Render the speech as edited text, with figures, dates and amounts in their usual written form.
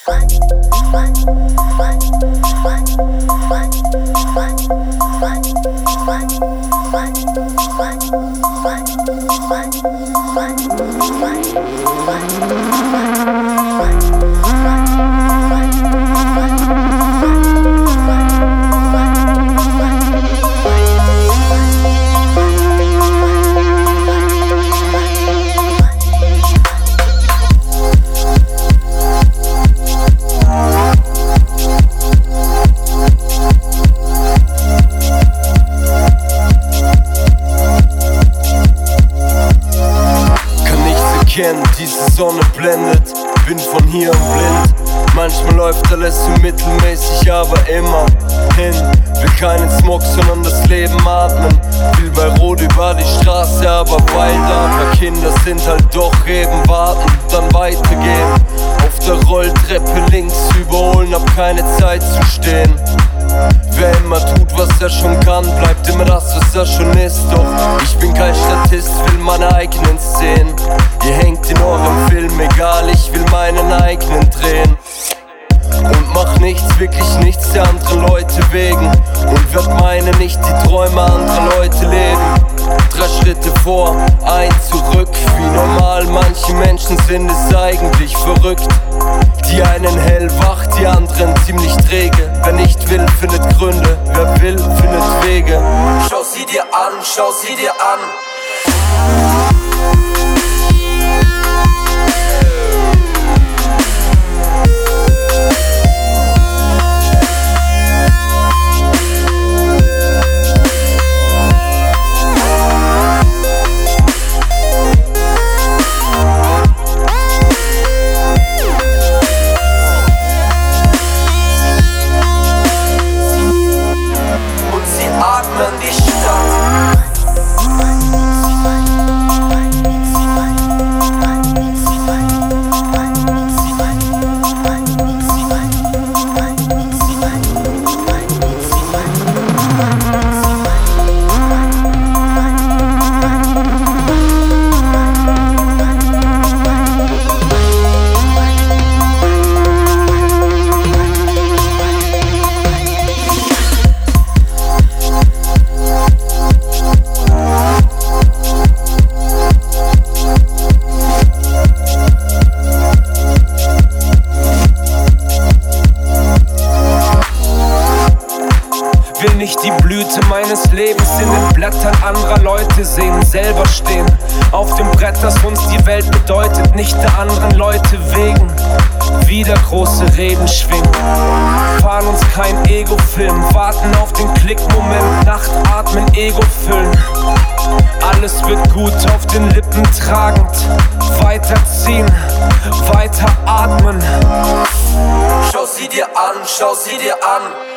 Diese Sonne blendet, bin von hier und blind. Manchmal läuft alles so mittelmäßig, aber immerhin. Will keinen Smog, sondern das Leben atmen. Will bei Rot über die Straße, aber weiter. Aber Kinder sind halt doch eben warten, dann weitergehen. Auf der Rolltreppe links überholen, hab keine Zeit zu stehen. Wer immer tut, was er schon kann, bleibt immer das, was er schon ist. Doch ich bin kein Statist, will meine eigenen Szenen. Ihr hängt in eurem Film, egal, ich will meinen eigenen drehen. Und mach nichts, wirklich nichts der anderen Leute wegen. Und werd meine nicht die Träume anderer Leute leben. 3 Schritte vor, ein zurück, wie normal. Manche Menschen sind es eigentlich verrückt. Die einen hellwach, die anderen ziemlich träge. Wer nicht will, findet Gründe, wer will, findet Wege. Schau sie dir an, schau sie dir an. Will nicht die Blüte meines Lebens in den Blättern anderer Leute sehen, selber stehen auf dem Brett, das uns die Welt bedeutet, nicht der anderen Leute wegen. Wieder große Reden schwingen, fahren uns kein Ego-Film, warten auf den Klickmoment, Nacht atmen, Ego füllen. Alles wird gut, auf den Lippen tragend, weiterziehen, weiter atmen. Schau sie dir an, schau sie dir an.